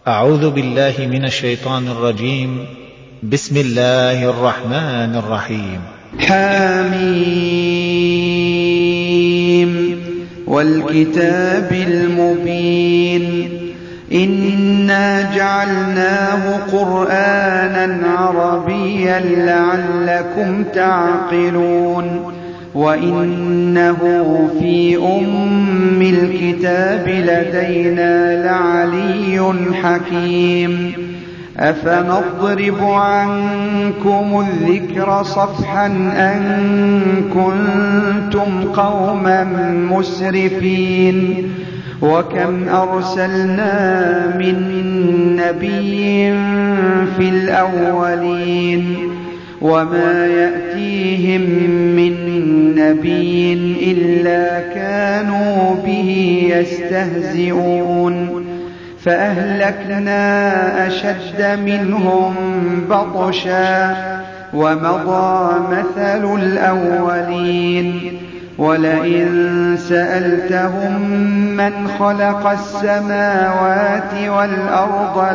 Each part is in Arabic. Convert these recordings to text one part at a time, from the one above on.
أعوذ بالله من الشيطان الرجيم. بسم الله الرحمن الرحيم. حميم والكتاب المبين إنا جعلناه قرآنا عربيا لعلكم تعقلون وإنه في أم الكتاب لدينا لعلي حكيم أفنضرب عنكم الذكر صفحا أن كنتم قوما مسرفين وكم أرسلنا من نبي في الأولين وما يأتيهم من نبي إلا كانوا به يستهزئون فأهلكنا أشد منهم بطشا ومضى مثل الأولين ولئن سألتهم من خلق السماوات والأرض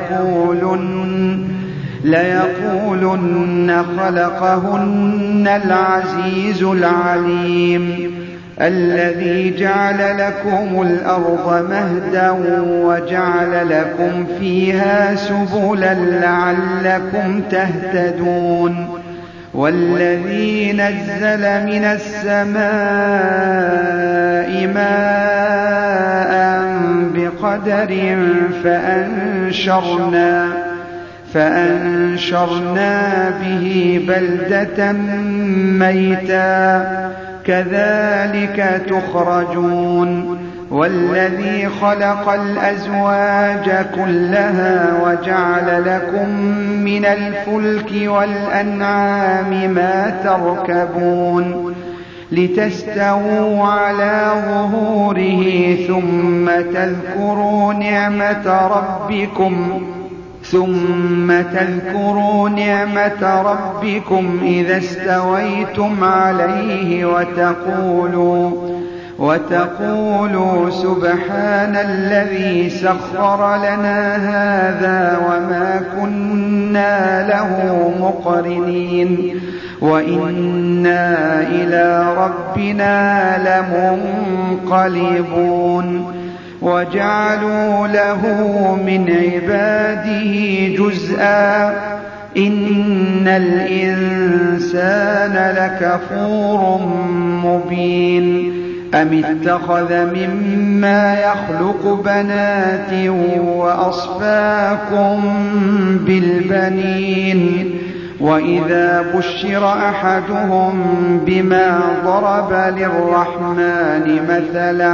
ليقولن خلقهن العزيز العليم الذي جعل لكم الأرض مهدا وجعل لكم فيها سبلا لعلكم تهتدون والذي نزل من السماء ماء بقدر فأنشرنا به بلدة ميتا كذلك تخرجون والذي خلق الأزواج كلها وجعل لكم من الفلك والأنعام ما تركبون لتستووا على ظهوره ثم تذكروا نعمة ربكم إذا استويتم عليه وتقولوا سبحان الذي سخر لنا هذا وما كنا له مقرنين وإنا إلى ربنا لمنقلبون وجعلوا له من عباده جزءا إن الإنسان لكفور مبين أم اتخذ مما يخلق بنات وأصفاكم بالبنين وإذا بشر أحدهم بما ضرب للرحمن مثلا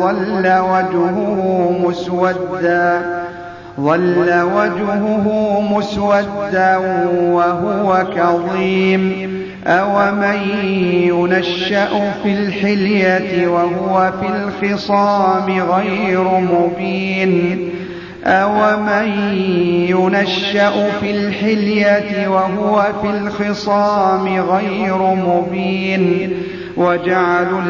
ظل وجهه مسودا وهو كظيم أومن ينشأ في الحلية وهو في الخصام غير مبين أومن ينشأ في الحلية وهو في الخصام غير مبين وجعلوا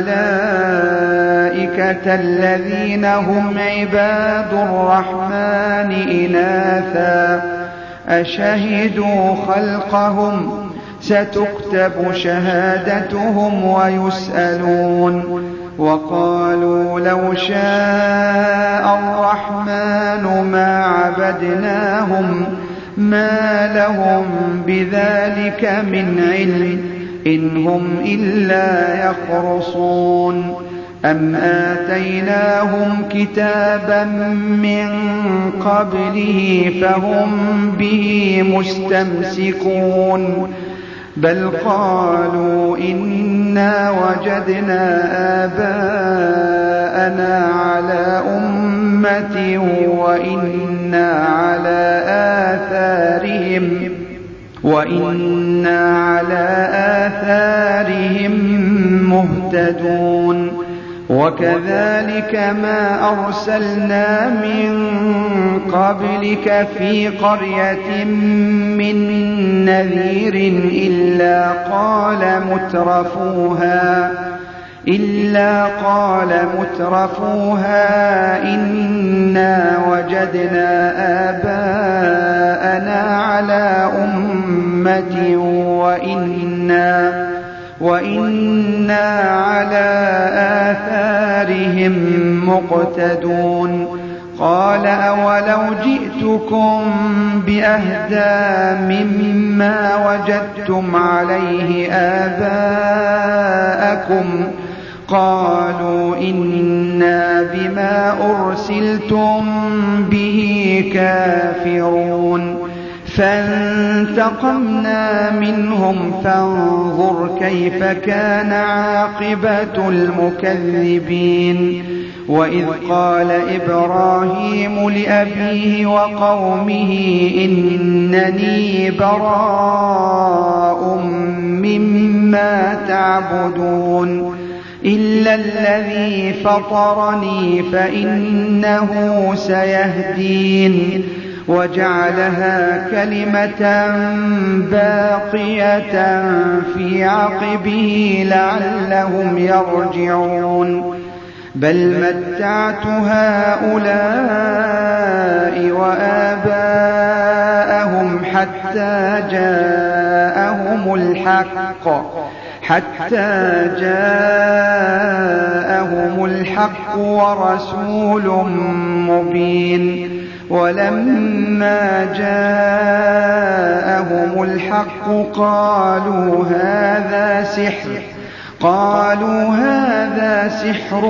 الملائكة الذين هم عباد الرحمن إناثا أشهدوا خلقهم ستكتب شهادتهم ويسألون وقالوا لو شاء الرحمن ما عبدناهم ما لهم بذلك من علم إن هم إلا يخرصون أم آتيناهم كتابا من قبله فهم به مستمسكون بل قالوا إنا وجدنا آباءنا على أمة وإنا على آثارهم مهتدون وكذلك ما أرسلنا من قبلك في قرية من نذير إلا إلا قال مترفوها إنا وجدنا آباءنا على أمة وإنا على آثارهم مقتدون قال أولو جئتكم بأهدى مما وجدتم عليه آباءكم قالوا إنا بما أرسلتم به كافرون فانتقمنا منهم فانظر كيف كان عاقبة المكذبين وإذ قال إبراهيم لأبيه وقومه إنني براء مما تعبدون إلا الذي فطرني فإنه سيهدين وجعلها كلمة باقية في عقبه لعلهم يرجعون بل متعت هؤلاء وآباءهم حتى جاءهم الحق ورسول مبين ولما جاءهم الحق قالوا هذا سحر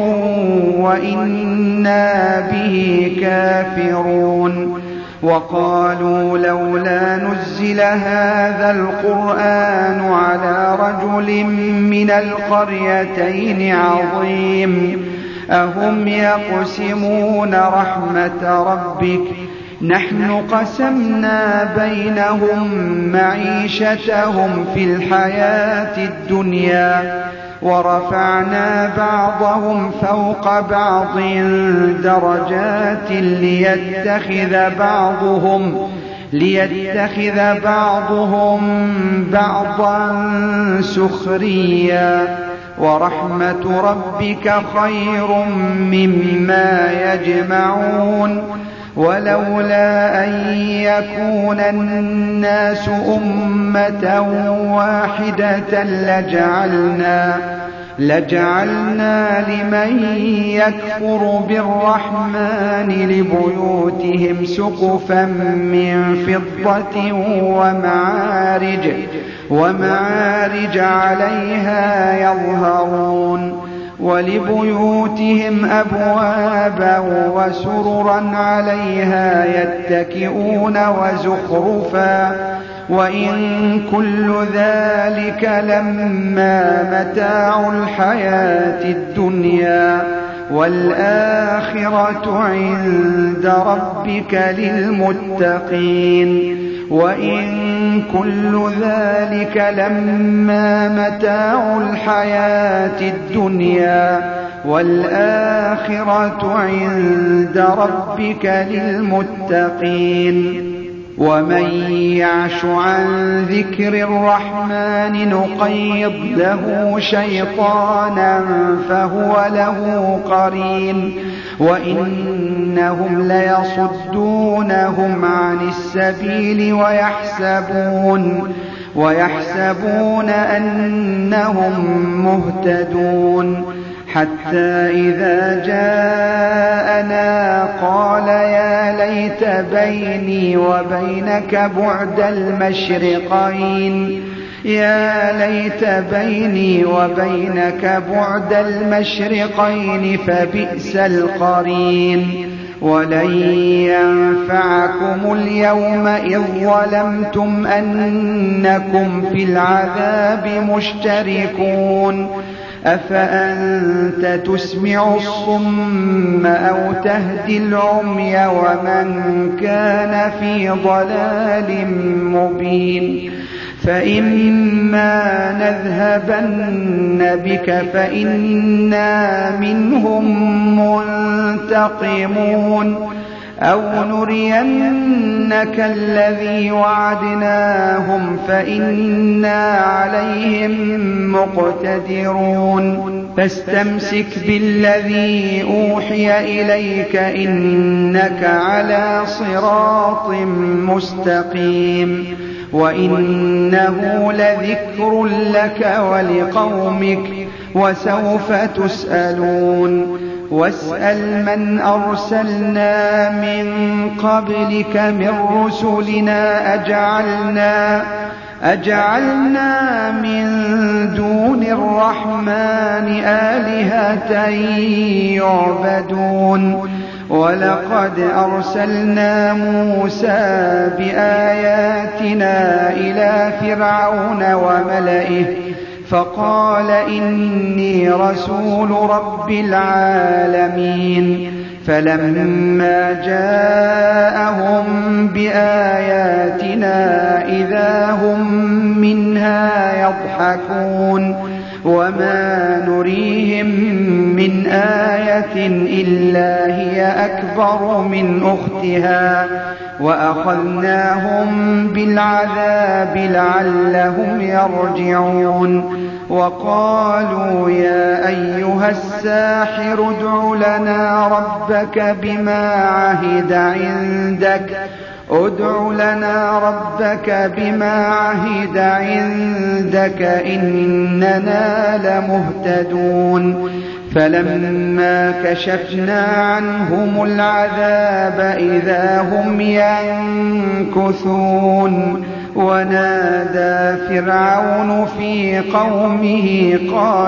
وإنا به كافرون وقالوا لولا نزل هذا القرآن على رجل من القريتين عظيم أهم يقسمون رحمة ربك نحن قسمنا بينهم معيشتهم في الحياة الدنيا ورفعنا بعضهم فوق بعض درجات ليتخذ بعضهم بعضا سخريا ورحمة ربك خير مما يجمعون ولولا أن يكون الناس أمة واحدة لجعلنا لمن يكفر بالرحمن لبيوتهم سقفا من فضة ومعارج عليها يظهرون ولبيوتهم أبوابا وسررا عليها يتكئون وزخرفا وإن كل ذلك لما متاع الحياة الدنيا والآخرة عند ربك للمتقين وإن كل ذلك لما متاع الحياة الدنيا والآخرة عند ربك للمتقين ومن يعش عن ذكر الرحمن نقيض له شيطانا فهو له قرين وإنهم ليصدونهم عن السبيل ويحسبون أنهم مهتدون حتى إذا جاءنا قال يا ليت بيني وبينك بعد المشرقين فبئس القرين ولن ينفعكم اليوم إذ ظلمتم أنكم في العذاب مشتركون أفأنت تسمع الصم أو تهدي العمي ومن كان في ضلال مبين فإما نذهبن بك فإنا منهم منتقمون أَوْ نُرِيَنَّكَ الَّذِي وَعَدْنَاهُمْ فَإِنَّا عَلَيْهِم مُّقْتَدِرُونَ فاستمسك بالذي أوحي إليك إنك على صراط مستقيم وإنه لذكر لك ولقومك وسوف تسألون واسأل من أرسلنا من قبلك من رسلنا أجعلنا من دون الرحمن آلهة يعبدون ولقد أرسلنا موسى بآياتنا إلى فرعون وملئه فقال إني رسول رب العالمين فلما جاءهم بآياتنا إذا هم منها يضحكون وما نريهم من آية إلا هي أكبر من أختها وأخذناهم بالعذاب لعلهم يرجعون وقالوا يا أيها الساحر ادع لنا ربك بما عهد عندك إننا لمهتدون فلما كشفنا عنهم العذاب إذا هم ينكثون ونادى فرعون في قومه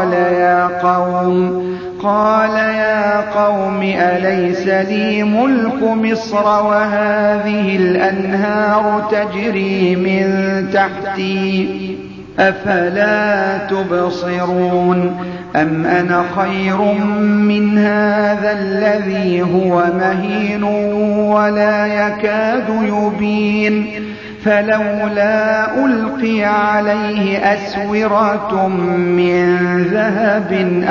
قال يا قوم أليس لي ملك مصر وهذه الأنهار تجري من تحتي أفلا تبصرون أم أنا خير من هذا الذي هو مهين ولا يكاد يبين فلولا ألقي عليه أسورة من ذهب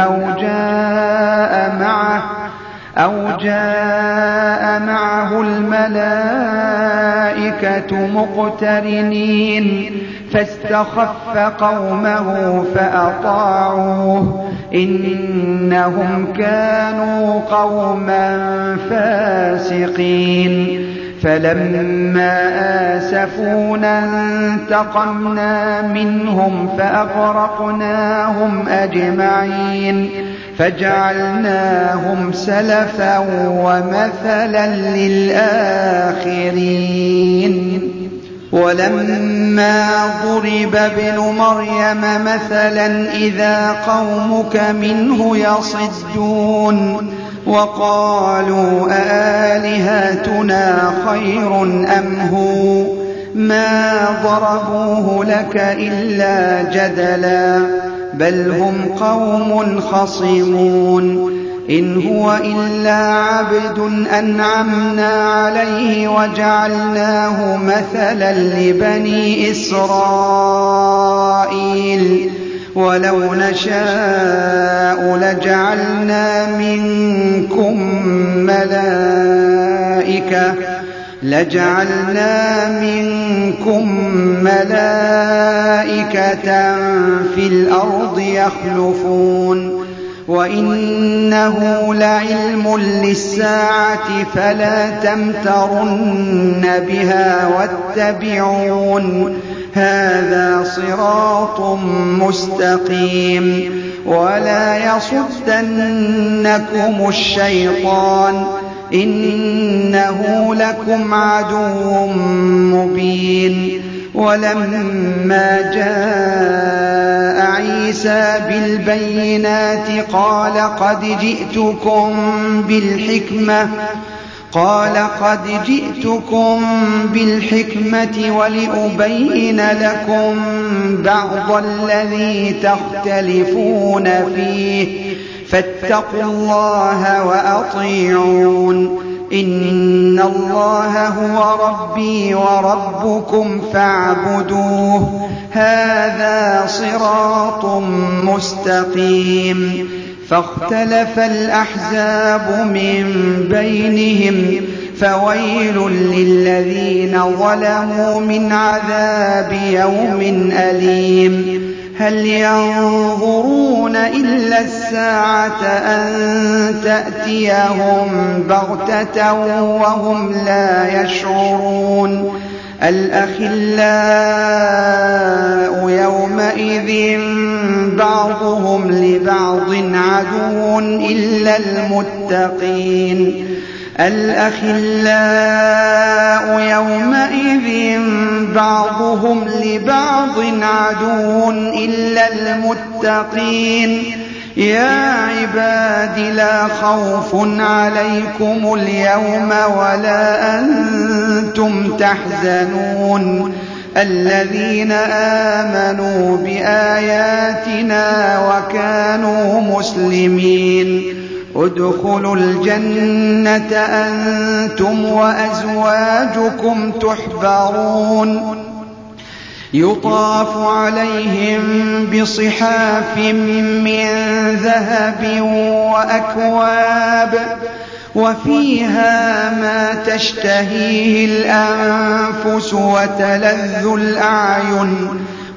أو جاء معه الملائكة مقترنين فاستخف قومه فأطاعوه إنهم كانوا قوما فاسقين فلما آسفونا انتقمنا منهم فأغرقناهم أجمعين فجعلناهم سلفا ومثلا للآخرين ولما ضرب ابن مريم مثلا إذا قومك منه يصدون وقالوا آلهتنا خير أم هو ما ضربوه لك إلا جدلا بل هم قوم خصمون إن هو إلا عبد أنعمنا عليه وجعلناه مثلا لبني إسرائيل ولو نشاء لجعلنا منكم ملائكة في الأرض يخلفون وإنه لعلم للساعة فلا تمترن بها واتبعون هذا صراط مستقيم ولا يصدنكم الشيطان إنه لكم عدو مبين ولما جاء عيسى بالبينات قال قد جئتكم بالحكمة ولأبين لكم بعض الذي تختلفون فيه فاتقوا الله وأطيعون إن الله هو ربي وربكم فاعبدوه هذا صراط مستقيم فاختلف الأحزاب من بينهم فويل للذين ظلموا من عذاب يوم أليم هل ينظرون إلا الساعة أن تأتيهم بغتة وهم لا يشعرون الأخلاء يومئذ بعضهم لبعض عدو إلا المتقين الأخلاء يومئذ بعضهم لبعض عدو إلا المتقين يا عباد لا خوف عليكم اليوم ولا أنتم تحزنون الذين آمنوا بآياتنا وكانوا مسلمين ادخلوا الجنة أنتم وأزواجكم تحبرون يطاف عليهم بصحاف من ذهب وأكواب وفيها ما تشتهيه الأنفس وتلذ الأعين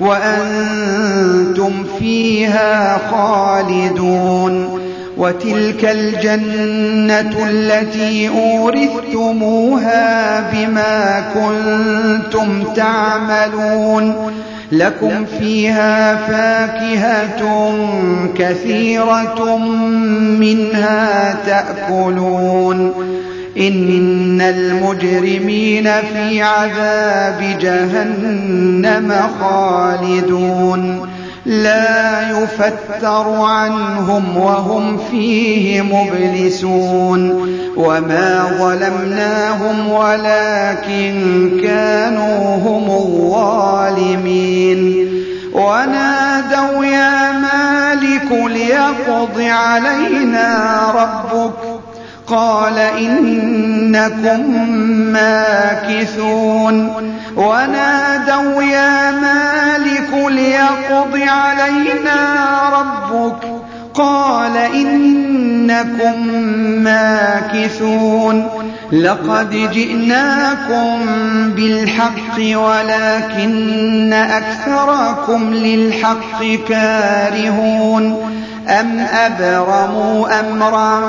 وأنتم فيها خالدون وتلك الجنة التي أورثتموها بما كنتم تعملون لكم فيها فاكهة كثيرة منها تأكلون إن المجرمين في عذاب جهنم خالدون لا يفتر عنهم وهم فيه مبلسون وما ظلمناهم ولكن كانوا هم الظالمين ونادوا يا مالك ليقض علينا ربك قال إنكم ماكثون ونادوا يا مالك ليقض علينا ربك قال إنكم ماكثون لقد جئناكم بالحق ولكن أكثركم للحق كارهون أم أبرموا أمرا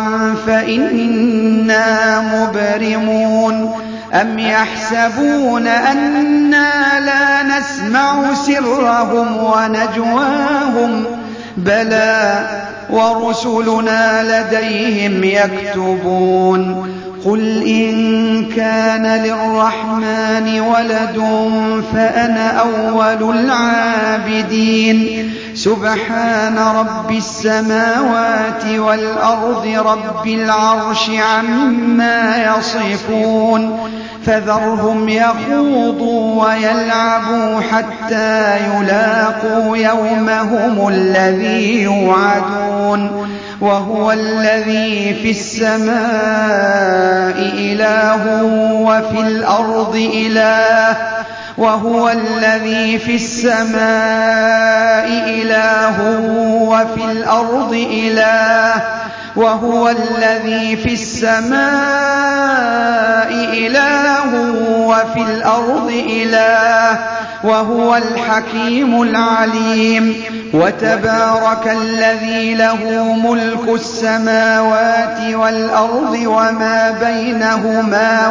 فإنا مبرمون أم يحسبون أنا لا نسمع سرهم ونجواهم بلى ورسلنا لديهم يكتبون قل إن كان للرحمن ولد فأنا أول العابدين سبحان رب السماوات والأرض رب العرش عما يصفون فذرهم يخوضوا ويلعبوا حتى يلاقوا يومهم الذي يوعدون وهو الذي في السماء إله وفي الأرض إله وهو الذي في السماء إله وفي الأرض إله وهو الذي في السماء إله وفي الأرض إله وهو الحكيم العليم وتبارك الذي له ملك السماوات والأرض وما بينهما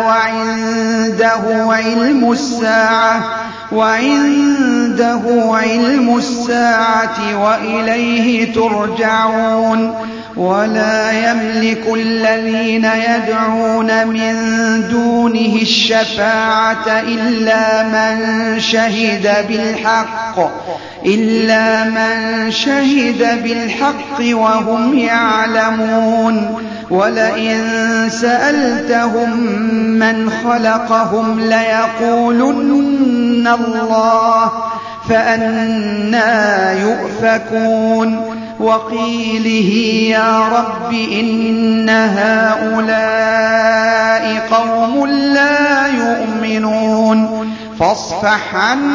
وعنده علم الساعة وإليه ترجعون ولا يملك الذين يدعون من دونه الشفاعة إلا من شهد بالحق وهم يعلمون ولئن سألتهم من خلقهم ليقولن الله فأنى يؤفكون وقيله يا رب إن هؤلاء قوم لا يؤمنون فاصفح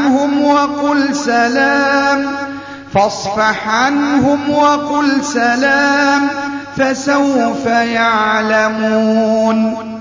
عنهم وقل سلام فسوف يعلمون